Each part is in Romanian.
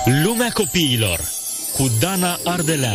Lumea copiilor cu Dana Ardelean.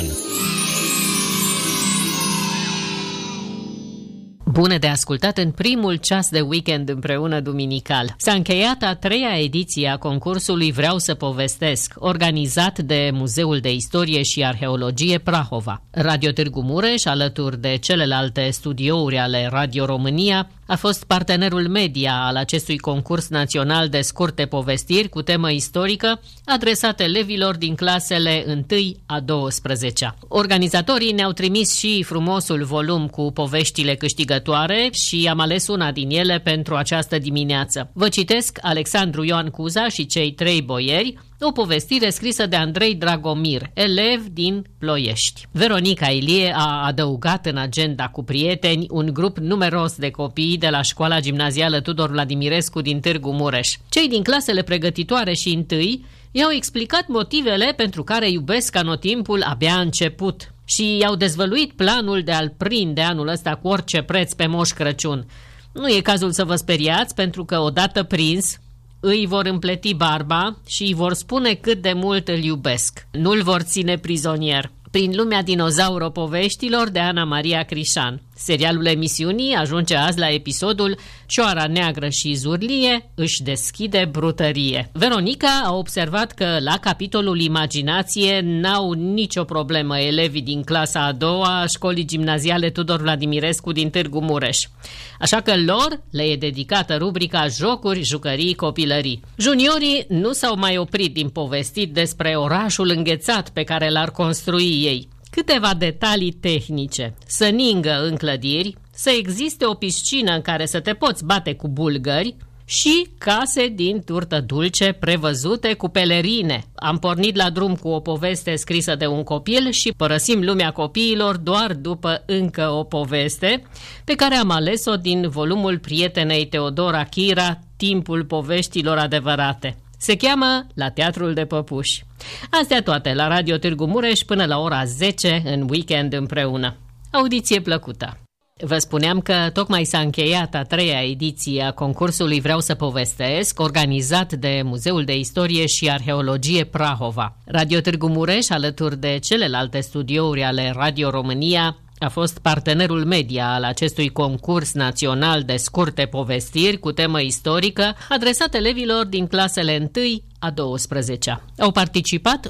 Bune de ascultat în primul ceas de weekend împreună duminical. S-a încheiat a 3-a ediție a concursului Vreau să povestesc, organizat de Muzeul de Istorie și Arheologie Prahova. Radio Târgu Mureș, alături de celelalte studiouri ale Radio România, a fost partenerul media al acestui concurs național de scurte povestiri cu temă istorică, adresat elevilor din clasele 1-a 12-a. Organizatorii ne-au trimis și frumosul volum cu poveștile câștigătoare și am ales una din ele pentru această dimineață. Vă citesc Alexandru Ioan Cuza și cei 3 boieri, o povestire scrisă de Andrei Dragomir, elev din Ploiești. Veronica Ilie a adăugat în agenda cu prieteni un grup numeros de copii de la școala gimnazială Tudor Vladimirescu din Târgu Mureș. Cei din clasele pregătitoare și întâi i-au explicat motivele pentru care iubesc anotimpul abia început și i-au dezvăluit planul de a-l prinde anul ăsta cu orice preț pe Moș Crăciun. Nu e cazul să vă speriați, pentru că odată prins îi vor împleti barba și îi vor spune cât de mult îl iubesc. Nu-l vor ține prizonier. Prin lumea dinozauro-poveștilor de Ana Maria Crișan. Serialul emisiunii ajunge azi la episodul Cioara neagră și Zurlie își deschide brutărie. Veronica a observat că la capitolul imaginație n-au nicio problemă elevii din clasa a 2-a a școlii gimnaziale Tudor Vladimirescu din Târgu Mureș. Așa că lor le e dedicată rubrica Jocuri, Jucării, Copilării. Juniorii nu s-au mai oprit din povestit despre orașul înghețat pe care l-ar construi ei. Câteva detalii tehnice: să ningă în clădiri, să existe o piscină în care să te poți bate cu bulgări și case din turtă dulce prevăzute cu pelerine. Am pornit la drum cu o poveste scrisă de un copil și părăsim lumea copiilor doar după încă o poveste pe care am ales-o din volumul prietenei Teodora Chira, Timpul poveștilor adevărate. Se cheamă La Teatrul de Păpuși. Astea toate la Radio Târgu Mureș până la ora 10 în weekend împreună. Audiție plăcută! Vă spuneam că tocmai s-a încheiat a 3-a ediție a concursului Vreau să povestesc, organizat de Muzeul de Istorie și Arheologie Prahova. Radio Târgu Mureș, alături de celelalte studiouri ale Radio România, a fost partenerul media al acestui concurs național de scurte povestiri cu temă istorică, adresat elevilor din clasele 1-a 12-a. Au participat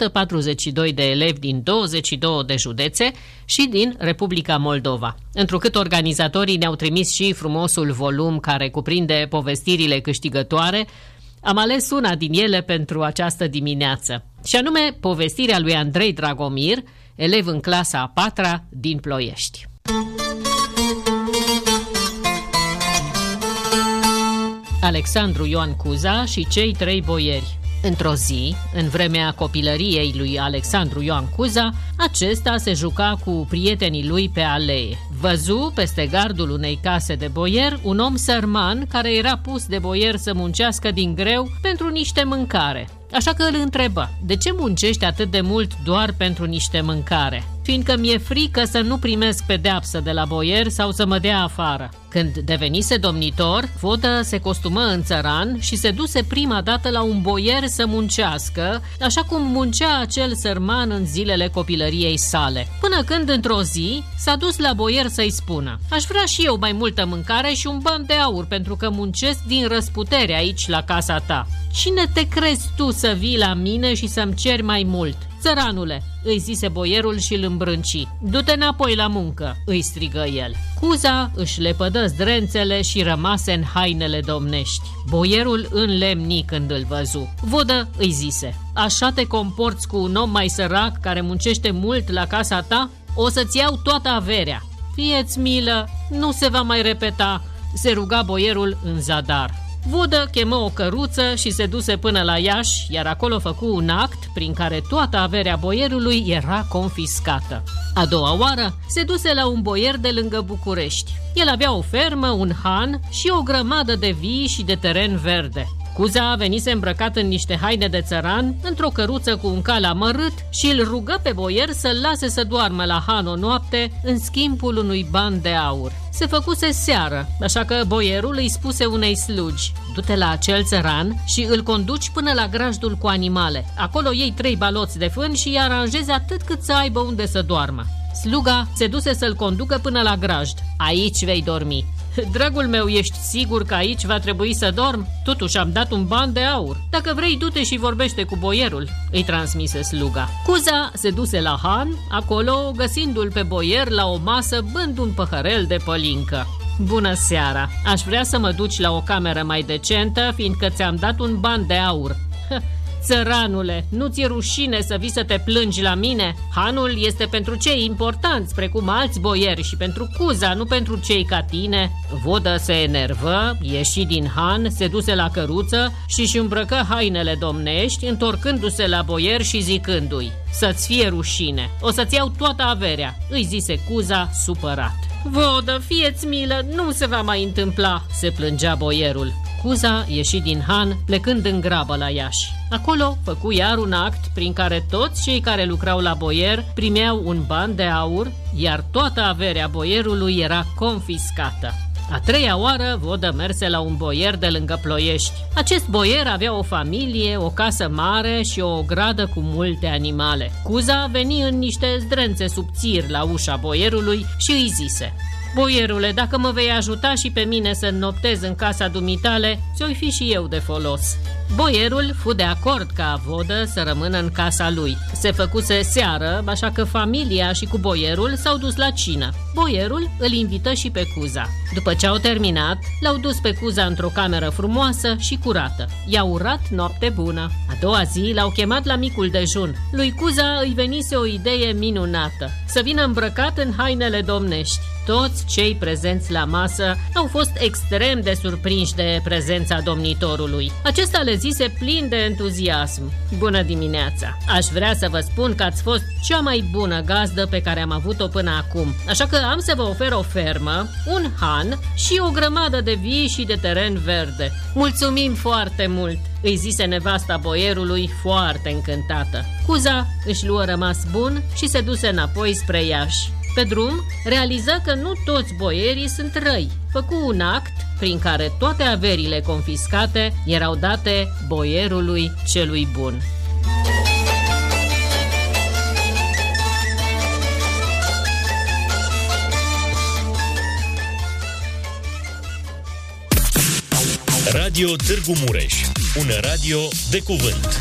142 de elevi din 22 de județe și din Republica Moldova. Întrucât organizatorii ne-au trimis și frumosul volum care cuprinde povestirile câștigătoare, am ales una din ele pentru această dimineață, și anume povestirea lui Andrei Dragomir, elev în clasa a 4-a din Ploiești. Alexandru Ioan Cuza și cei 3 boieri. Într-o zi, în vremea copilăriei lui Alexandru Ioan Cuza, acesta se juca cu prietenii lui pe alee. Văzu peste gardul unei case de boier un om sărman care era pus de boier să muncească din greu pentru niște mâncare. Așa că îl întrebă: de ce muncești atât de mult doar pentru niște mâncare? Fiindcă mi-e frică să nu primesc pedeapsă de la boier sau să mă dea afară. Când devenise domnitor, Vodă se costumă în țăran și se duse prima dată la un boier să muncească, așa cum muncea acel sărman în zilele copilăriei sale. Până când, într-o zi, s-a dus la boier să-i spună: aș vrea și eu mai multă mâncare și un ban de aur, pentru că muncesc din răsputere aici la casa ta. Cine te crezi tu să vii la mine și să-mi ceri mai mult? Țăranule, îi zise boierul și îl îmbrânci. Du-te înapoi la muncă, îi strigă el. Cuza își lepădă zdrențele și rămase în hainele domnești. Boierul înlemni când îl văzu. Vodă îi zise: așa te comporți cu un om mai sărac care muncește mult la casa ta? O să-ți iau toată averea. Fie-ți milă, nu se va mai repeta, se ruga boierul în zadar. Vodă chemă o căruță și se duse până la Iași, iar acolo făcu un act prin care toată averea boierului era confiscată. A doua oară se duse la un boier de lângă București. El avea o fermă, un han și o grămadă de vii și de teren verde. Cuza venise îmbrăcat în niște haine de țăran, într-o căruță cu un cal amărât și îl rugă pe boier să-l lase să doarmă la han o noapte în schimbul unui ban de aur. Se făcuse seară, așa că boierul îi spuse unei slugi: du-te la acel țăran și îl conduci până la grajdul cu animale. Acolo iei 3 baloți de fân și îi aranjezi atât cât să aibă unde să doarmă. Sluga se duse să-l conducă până la grajd. Aici vei dormi. Dragul meu, ești sigur că aici va trebui să dorm? Totuși am dat un ban de aur. Dacă vrei, du-te și vorbește cu boierul, îi transmise sluga. Cuza se duse la han, acolo găsindu-l pe boier la o masă bând un păhărel de pălincă. Bună seara! Aș vrea să mă duci la o cameră mai decentă, fiindcă ți-am dat un ban de aur. Țăranule, nu ți-e rușine să vii să te plângi la mine? Hanul este pentru cei importanți, precum alți boieri, și pentru Cuza, nu pentru cei ca tine. Vodă se enervă, ieși din han, se duse la căruță și-și îmbrăcă hainele domnești, întorcându-se la boier și zicându-i: să-ți fie rușine, o să-ți iau toată averea, îi zise Cuza supărat. Vodă, fie-ți milă, nu se va mai întâmpla, se plângea boierul. Cuza ieși din han, plecând în grabă la Iași. Acolo făcu iar un act prin care toți cei care lucrau la boier primeau un ban de aur, iar toată averea boierului era confiscată. A 3-a oară, Vodă merse la un boier de lângă Ploiești. Acest boier avea o familie, o casă mare și o ogradă cu multe animale. Cuza veni în niște zdrențe subțiri la ușa boierului și îi zise: boierule, dacă mă vei ajuta și pe mine să înnoptez în casa dumitale, ți-o-i fi și eu de folos. Boierul fu de acord ca Vodă să rămână în casa lui. Se făcuse seară, așa că familia și cu boierul s-au dus la cină. Boierul îl invită și pe Cuza. După ce au terminat, l-au dus pe Cuza într-o cameră frumoasă și curată. I-au urat noapte bună. A doua zi l-au chemat la micul dejun. Lui Cuza îi venise o idee minunată: să vină îmbrăcat în hainele domnești. Toți cei prezenți la masă au fost extrem de surprinși de prezența domnitorului. Acesta le zise plin de entuziasm: bună dimineața! Aș vrea să vă spun că ați fost cea mai bună gazdă pe care am avut-o până acum, așa că am să vă ofer o fermă, un han și o grămadă de vii și de teren verde. Mulțumim foarte mult, îi zise nevasta boierului, foarte încântată. Cuza își luă rămas bun și se duse înapoi spre Iași. Pe drum, realiză că nu toți boierii sunt răi. Făcu un act prin care toate averile confiscate erau date boierului celui bun. Radio Târgu Mureș, un radio de cuvânt.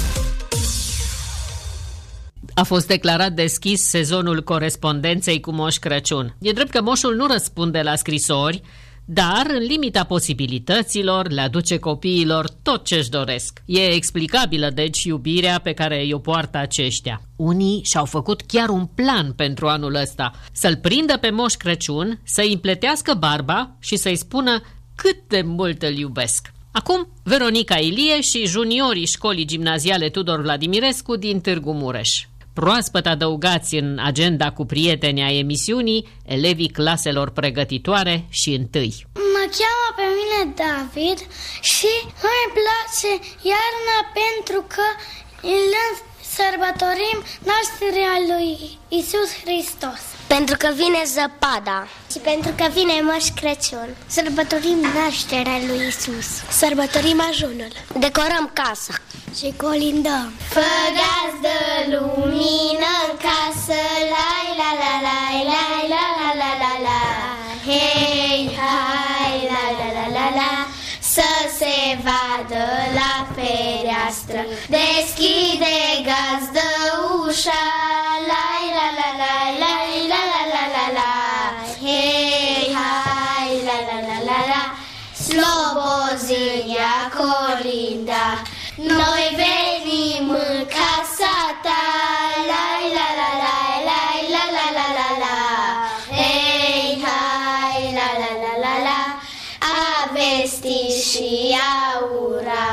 A fost declarat deschis sezonul corespondenței cu Moș Crăciun. E drept că moșul nu răspunde la scrisori, dar în limita posibilităților le aduce copiilor tot ce-și doresc. E explicabilă, deci, iubirea pe care o poartă aceștia. Unii și-au făcut chiar un plan pentru anul ăsta: să-l prindă pe Moș Crăciun, să-i împletească barba și să-i spună cât de mult îl iubesc. Acum, Veronica Ilie și juniorii școlii gimnaziale Tudor Vladimirescu din Târgu Mureș. Proaspăt adăugați în agenda cu prieteni a emisiunii elevii claselor pregătitoare și întâi. Mă cheamă pe mine David și îmi place iarna pentru că îl sărbătorim nașterea lui Iisus Hristos. Pentru că vine zăpada. Și pentru că vine Moș Crăciun. Sărbătorim nașterea lui Iisus. Sărbătorim ajunul. Decorăm casa. Și colindăm. Fă gazdă lumină în casă, lai la la la la la la la la la. Hei, hai, la la la la la. Să se vadă la fereastră. Deschide gazdă ușa, lai la la la la la la la la la. Hei, hai, la la la la la. Slobozia colinda, noi venim în casa ta, lai la la la la la la la la la. Hei, hai, la la la la la. A vesti și a ura. Cu ce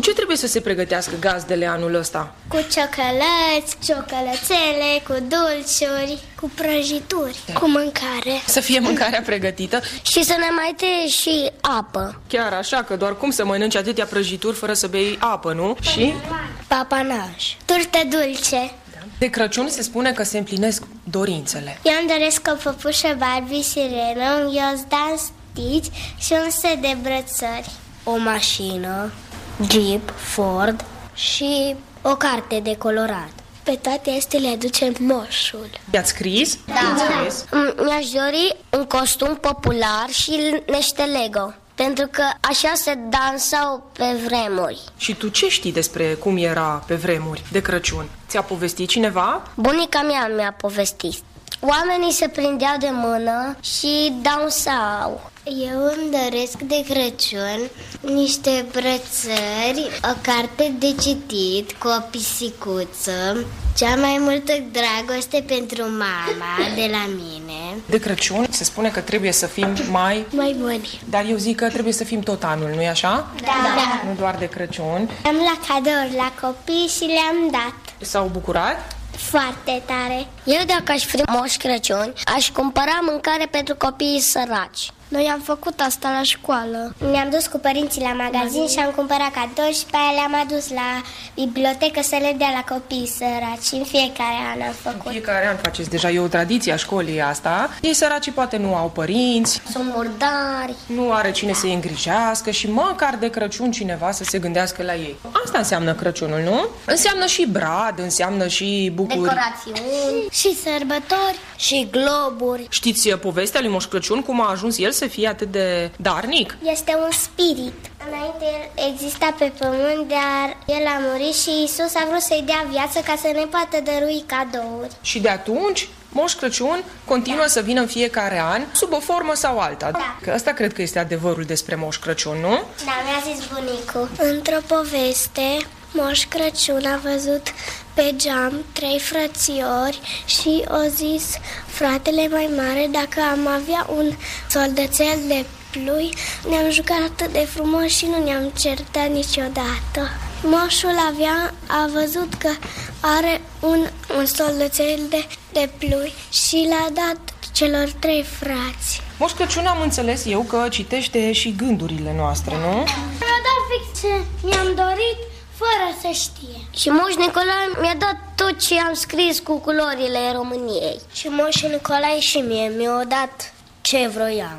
ce trebuie să se pregătească gazdele anul ăsta? Cu ciocolăți, ciocolățele, cu dulciuri, cu prăjituri, cu mâncare. Să fie mâncarea pregătită. Și să ne mai tăie și apă. Chiar așa, că doar cum să mănânci atâtea prăjituri fără să bei apă, nu? Și? Papanaj. Turte dulce. De Crăciun se spune că se împlinesc dorințele. Eu îmi doresc o păpușă Barbie sirenă, un ghiozdan Stitch și un set de brățări. O mașină, Jeep, Ford și o carte de colorat. Pe toate astea le aduce moșul. I-ați scris? Da. Mi-aș dori un costum popular și niște Lego, pentru că așa se dansau pe vremuri. Și tu ce știi despre cum era pe vremuri de Crăciun? Ți-a povestit cineva? Bunica mea mi-a povestit. Oamenii se prindeau de mână și dansau. Eu îmi doresc de Crăciun niște brățări, o carte de citit cu o pisicuță, cea mai multă dragoste pentru mama de la mine. De Crăciun se spune că trebuie să fim mai buni. Dar eu zic că trebuie să fim tot anul, nu-i așa? Da. Nu doar de Crăciun. Am luat cadouri la copii și le-am dat. S-au bucurat? Foarte tare. Eu dacă aș fi Moș Crăciun, aș cumpăra mâncare pentru copiii săraci. Noi am făcut asta la școală. Ne-am dus cu părinții la magazin și am cumpărat cadouri și pe aia le-am adus la bibliotecă să le dea la copiii săraci. În fiecare an am făcut. În fiecare an faceți deja, e o tradiție a școlii asta. Ei săraci poate nu au părinți, Sunt murdari. nu are cine să-i îngrijească și măcar de Crăciun cineva să se gândească la ei. Asta înseamnă Crăciunul, nu? Înseamnă și brad, înseamnă și bucuri. Decorațiuni. Și sărbători. Și globuri. Știți povestea lui Moș Crăciun, cum a ajuns el să fie atât de darnic? Este un spirit. Înainte el exista pe pământ, dar el a murit și Iisus a vrut să-i dea viață ca să ne poată dărui cadouri. Și de atunci Moș Crăciun continuă să vină în fiecare an, sub o formă sau alta. Da. Că asta cred că este adevărul despre Moș Crăciun, nu? Da, mi-a zis bunicul. Într-o poveste, Moș Crăciun a văzut pe geam 3 frățiori și o zis fratele mai mare, dacă am avea un soldățel de plui, ne-am jucat atât de frumos și nu ne-am certat niciodată. Moșul a văzut că are un soldățel de plui și l-a dat celor 3 frați. Moș Crăciun, am înțeles eu că citește și gândurile noastre, nu? Mi-a dat fix ce mi-am dorit fără să știe. Și Moș Nicolae mi-a dat tot ce am scris cu culorile României. Și Moș Nicolae și mie mi-a dat ce vroiam.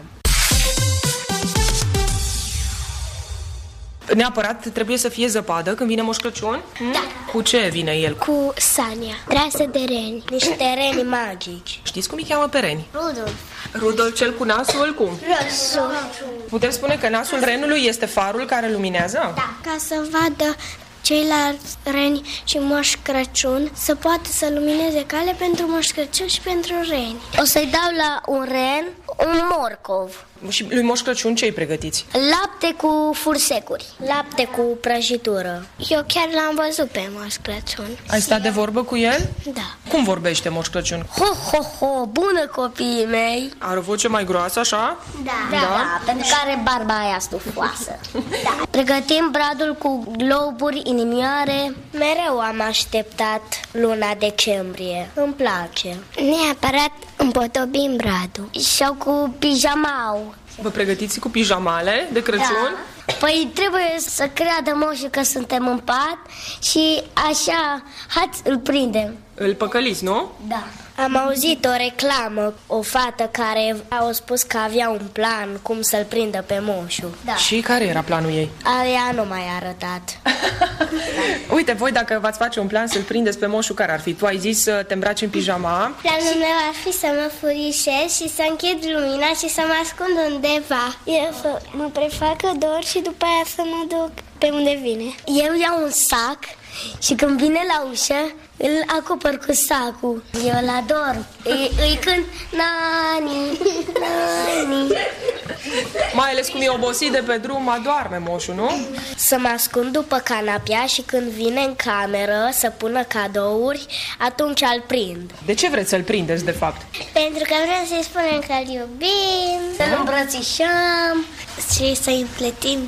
Neapărat trebuie să fie zăpadă când vine Moș Crăciun? Da. Cu ce vine el? Cu Sania, trasă de reni. Niște reni magici. Știți cum îi cheamă pe reni? Rudolf. Rudolf cel cu nasul, cum? Rosu. Putem spune că nasul renului este farul care luminează? Da. Ca să vadă ceilalți reni și Moș Crăciun să poată să lumineze cale pentru Moș Crăciun și pentru reni. O să-i dau la un ren un morcov. Și lui Moș Crăciun ce îi pregătiți? Lapte cu fursecuri. Lapte cu prăjitură. Eu chiar l-am văzut pe Moș Crăciun. Ai stat de vorbă cu el? Da. Cum vorbește Moș Crăciun? Ho, ho, ho, bună copiii mei! Are o voce mai groasă, așa? Da, pentru că are barba aia stufoasă. Da. Pregătim bradul cu globuri, inimioare. Mereu am așteptat luna decembrie. Îmi place. Neapărat împotobim bradul. Și-au cu pijamau. Vă pregătiți cu pijamale de Crăciun? Da. Păi trebuie să creadă moșul că suntem în pat și așa, hați, îl prindem. Îl păcăliți, nu? Da. Am auzit o reclamă, o fată care a spus că avea un plan cum să-l prindă pe moșul. Da. Și care era planul ei? Aia nu m-a arătat. Uite, voi dacă v-ați face un plan să-l prindeți pe moșul, care ar fi? Tu ai zis să te îmbraci în pijama. Planul meu ar fi să mă furișez și să închid lumina și să mă ascund undeva. Eu să mă prefac cador și după aia să mă duc pe unde vine. Eu iau un sac și când vine la ușă, îl acopăr cu sacul. Eu îl ador. Îi cânt nani, nani. Mai ales cum e obosit de pe drum, adoarme moșul, nu? Să mă ascund după canapea și când vine în cameră să pună cadouri, atunci îl prind. De ce vreți să-l prindeți, de fapt? Pentru că vrem să-i spunem că îl iubim, să-l îmbrățișăm și să-i împletim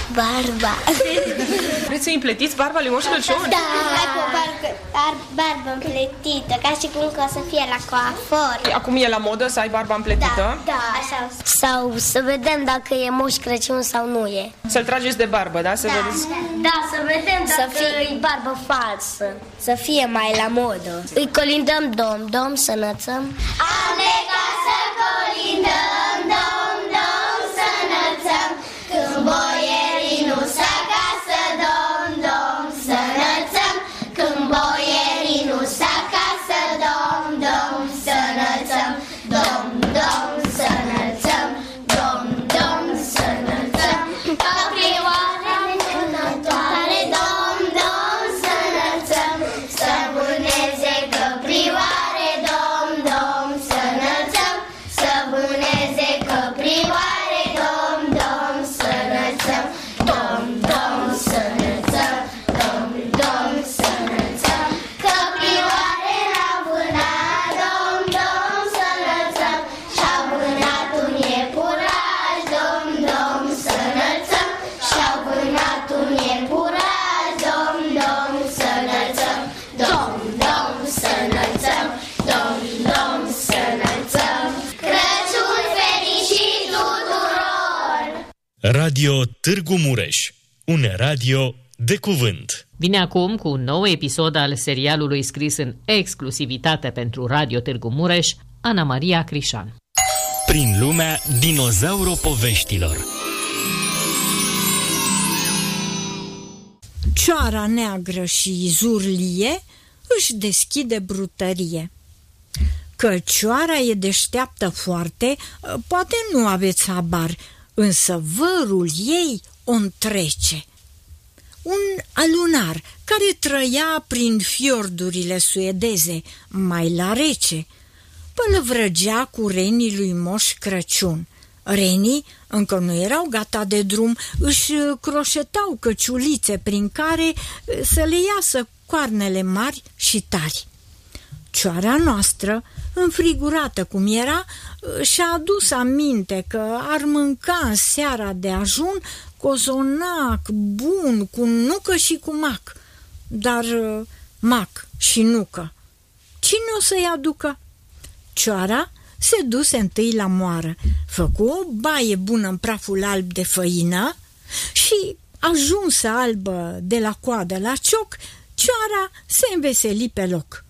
barba. Vreți să-i împletiți barba lui Moș Crăciun? Da, cu barbă împletită, ca și cum că o să fie la coafor. Acum e la modă să ai barba împletită? Da, așa. Sau să vedem dacă e Moș Crăciun sau nu e. Să-l trageți de barbă, da? Să vedeți. Da, să vedem dacă e barbă falsă. Să fie mai la modă. Îi colindăm dom, să înălțăm. Am plecat să colindăm dom, să înălțăm. Când boierii nu s-a acasă, dom, să înălțăm. Când boierii nu s-a acasă, dom, să înălțăm. Dom, să înălțăm. Dom, să înălțăm. Caprioara vânătoare, dom, să înălțăm. Stăpâneze căprioare, dom, să înălțăm. Stăpâneze căprioare, dom, să înălțăm. Dom, să înălțăm. Dom, să înălțăm. Căprioare l-au vânat, dom, să înălțăm. Și-au vânat un iepuraș, dom, să înălțăm. Și-au vânat un iepuraș, dom, să înălțăm. Dom, să înălțăm. Dom, să înălțăm. Crăciun fericit tuturor! Radio Târgu Mureș, un radio de cuvânt. Vine acum cu un nou episod al serialului scris în exclusivitate pentru Radio Târgu Mureș, Ana Maria Crișan. Prin lumea dinozauropoveștilor. Cioara neagră și zurlie își deschide brutărie. Că cioara e deșteaptă foarte, poate nu aveți habar, însă vărul ei o întrece. Un alunar care trăia prin fiordurile suedeze, mai la rece, pălăvrăgea cu renii lui Moș Crăciun. Renii încă nu erau gata de drum, își croșetau căciulițe prin care să le iasă coarnele mari și tari. Cioara noastră, înfrigurată cum era, și-a adus aminte că ar mânca în seara de ajun cozonac bun, cu nucă și cu mac. Dar mac și nucă, cine o să-i aducă? Cioara se duse întâi la moară, făcu o baie bună în praful alb de făină și, ajunsă albă de la coadă la cioc, Cioara se înveseli pe loc.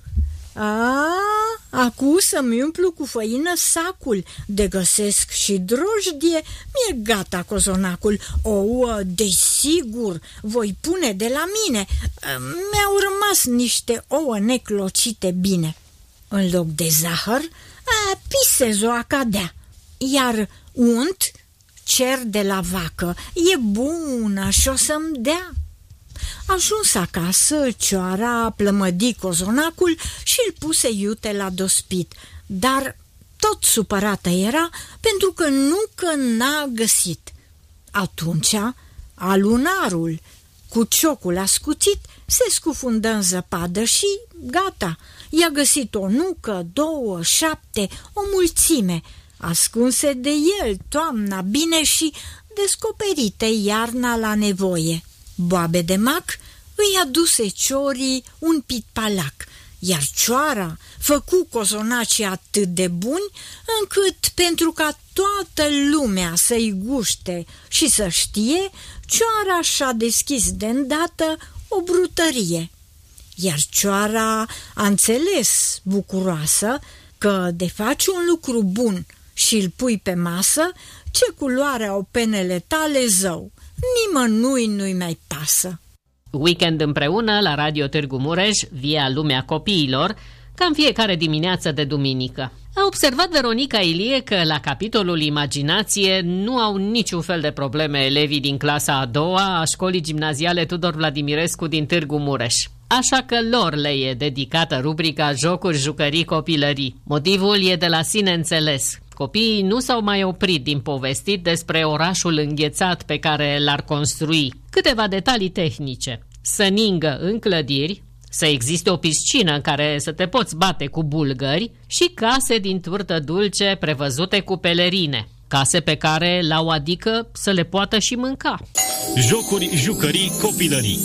Acu să-mi umplu cu făină sacul, de găsesc și drojdie, mi-e gata cozonacul. Ouă, desigur, voi pune de la mine, mi-au rămas niște ouă neclocite bine. În loc de zahăr, pisez o acadea, iar unt cer de la vacă, e bună și o să-mi dea. Ajuns acasă, Cioara plămădi cozonacul și îl puse iute la dospit, dar tot supărată era pentru că n-a găsit. Atunci alunarul, cu ciocul ascuțit, se scufundă în zăpadă și gata, i-a găsit o nucă, 2, 7, o mulțime, ascunse de el toamna bine și descoperite iarna la nevoie. Boabe de mac îi aduse ciorii un pitpalac, iar Cioara făcu cozonacii atât de buni încât, pentru ca toată lumea să-i guște și să știe, Cioara și-a deschis de îndată o brutărie. Iar Cioara a înțeles, bucuroasă, că de faci un lucru bun și îl pui pe masă, ce culoare au penele tale, zău, nimănui nu-i mai pasă. Weekend împreună la Radio Târgu Mureș, via Lumea Copiilor, ca în fiecare dimineață de duminică. A observat Veronica Ilie că la capitolul imaginație nu au niciun fel de probleme elevii din clasa a doua a școlii gimnaziale Tudor Vladimirescu din Târgu Mureș. Așa că lor le e dedicată rubrica Jocuri, Jucării, Copilării. Motivul e de la sine înțeles. Copiii nu s-au mai oprit din povestit despre orașul înghețat pe care l-ar construi. Câteva detalii tehnice. Să ningă în clădiri, să existe o piscină în care să te poți bate cu bulgări și case din turtă dulce prevăzute cu pelerine. case pe care l-au, adică să le poată și mânca. Jocuri, jucării, copilării.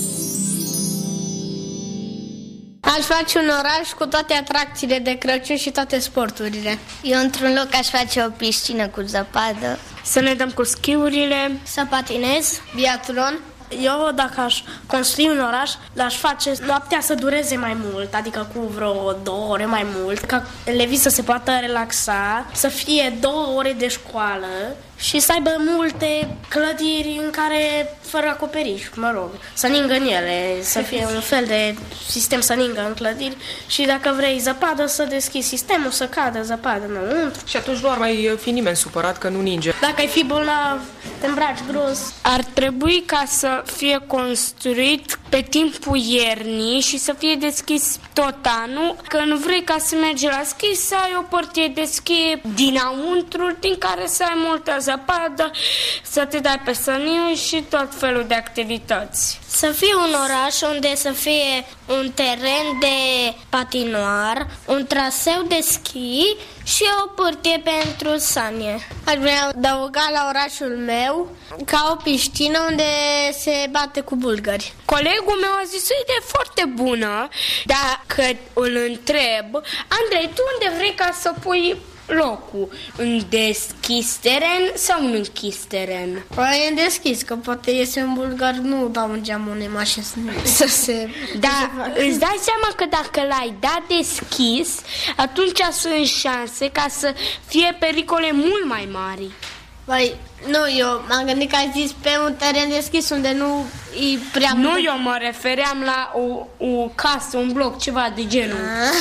Aș face un oraș cu toate atracțiile de Crăciun și toate sporturile. Eu într-un loc aș face o piscină cu zăpadă. Să ne dăm cu schiurile. Să patinez, biatlon. Eu, dacă aș construi un oraș, l-aș face noaptea să dureze mai mult, adică cu vreo 2 ore mai mult, ca elevii să se poată relaxa, să fie 2 ore de școală și să aibă multe clădiri în care, fără acoperiș, mă rog, să ningă în ele, să fie un fel de sistem să ningă în clădiri și dacă vrei zăpadă, să deschizi sistemul, să cadă zăpadă înăuntru. Și atunci nu ar mai fi nimeni supărat că nu ninge. Dacă ai fi bolnav, te îmbraci gros. Ar trebui ca să fie construit pe timpul iernii și să fie deschis tot anul. Când vrei ca să mergi la schi, să ai o portie de schi dinăuntru, din care să ai multă zăpadă, să te dai pe săniu și tot felul de activități. Să fie un oraș unde să fie un teren de patinoar, un traseu de schi și o pârtie pentru sanie. Aș vrea adăuga la orașul meu ca o piscină unde se bate cu bulgări. Colegul meu a zis o idee foarte bună, dacă îl întreb, Andrei, tu unde vrei ca să pui locul? În deschis teren sau în închis teren? Păi e deschis, că poate iese un bulgar, nu dau un geam unei mașini să se... Da, îți dai seama că dacă l-ai dat deschis, atunci sunt șanse ca să fie pericole mult mai mari. Păi, nu, eu m-am gândit că ai zis pe un teren deschis unde nu e prea mult. Nu, eu mă refeream la o casă, un bloc, ceva de genul.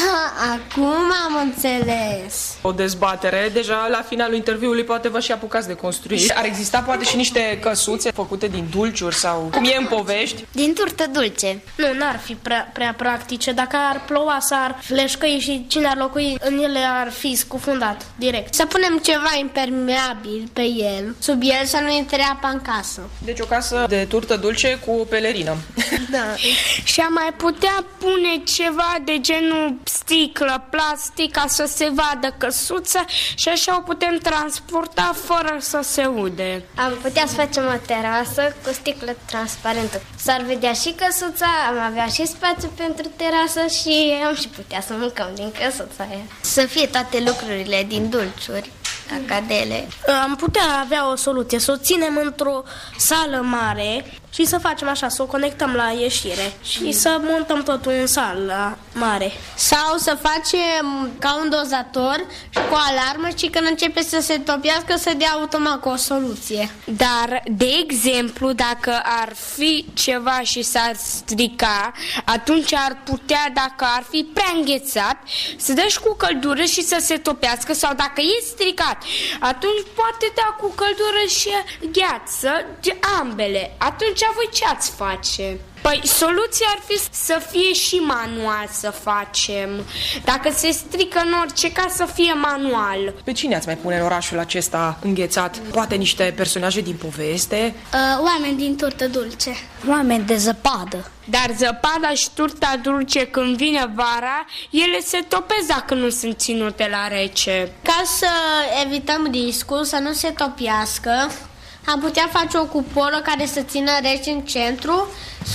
Acum am înțeles. O dezbatere, deja la finalul interviului poate vă și apucați de construit. Ar exista poate și niște căsuțe făcute din dulciuri sau cum e în povești. Din turtă dulce. Nu, n-ar fi prea practice. Dacă ar ploua, s-ar fleșcăi și cine ar locui în ele ar fi scufundat direct. Să punem ceva impermeabil pe el, sub el să nu intre apa în casă. Deci o casă de turtă dulce cu o pelerină. Da. Și am mai putea pune ceva de genul sticlă, plastic, ca să se vadă căsuța și așa o putem transporta fără să se ude. Am putea să facem o terasă cu sticlă transparentă. S-ar vedea și căsuța, am avea și spațiu pentru terasă și am și putea să mâncăm din căsuța aia. Să fie toate lucrurile din dulciuri, cacadele. Am putea avea o soluție, să o ținem într-o sală mare și să facem așa, să o conectăm la ieșire și să montăm totul în sală mare. Sau să facem ca un dozator și cu alarmă și când începe să se topească să dea automat cu o soluție. Dar, de exemplu, dacă ar fi ceva și s-ar strica, atunci ar putea, dacă ar fi prea înghețat, să dă și cu căldură și să se topească, sau dacă e stricat, atunci poate da cu căldură și gheață, ambele. Atunci voi ce ați face? Păi, soluția ar fi să fie și manual să facem. Dacă se strică în orice caz, să fie manual. Pe cine ați mai pune în orașul acesta înghețat? Poate niște personaje din poveste? Oameni din turtă dulce. Oameni de zăpadă. Dar zăpada și turta dulce, când vine vara, ele se topesc dacă nu sunt ținute la rece. Ca să evităm riscul să nu se topiască, am putea face o cupolă care să țină rece în centru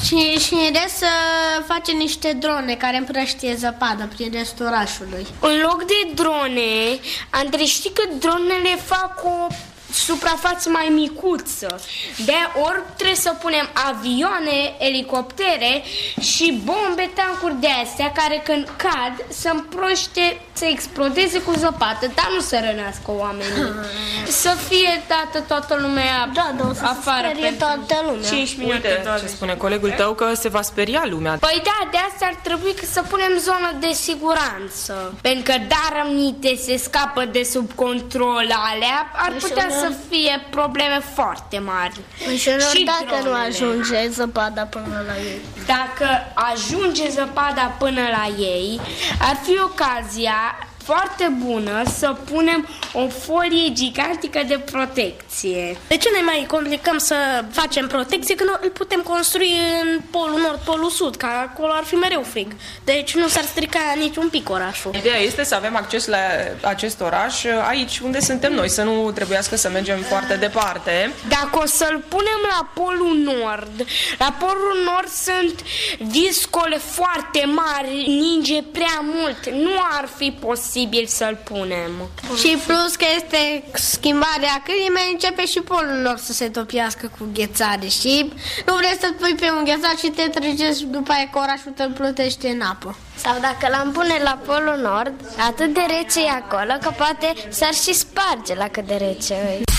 și în rest să facem niște drone care împrăștie zăpadă prin restul orașului. În loc de drone, Andrei, știi că dronele fac o suprafață mai micuță. De ori trebuie să punem avioane, elicoptere și bombe, tancuri de astea care când cad să împroște, să explodeze cu zăpadă, dar nu să rănească oamenii. Să fie dată toată lumea afară pentru toată lumea. 5 minute. Uite ce spune colegul tău, că se va speria lumea. Păi da, de asta ar trebui să punem zonă de siguranță. Pentru că dar aminte se scapă de sub control alea, ar putea să fie probleme foarte mari. Și dacă nu ajunge zăpada până la ei. Dacă ajunge zăpada până la ei, ar fi ocazia foarte bună să punem o folie gigantică de protecție. De ce ne mai complicăm să facem protecție când îl putem construi în polul nord, polul sud, că acolo ar fi mereu frig. Deci nu s-ar strica niciun pic orașul. Ideea este să avem acces la acest oraș aici unde suntem noi, să nu trebuiască să mergem foarte departe. Dacă o să-l punem la polul nord, la polul nord sunt viscole foarte mari, ninge prea mult, nu ar fi posibil să-l punem. Și plus că este schimbarea climei, începe și polul nord să se topiască cu ghețare și nu vrei să-l pui pe un ghețar și te trecești după aia că orașul te plutește în apă. Sau dacă l-am pune la polul nord, atât de rece e acolo că poate s-ar și sparge la cât de rece e.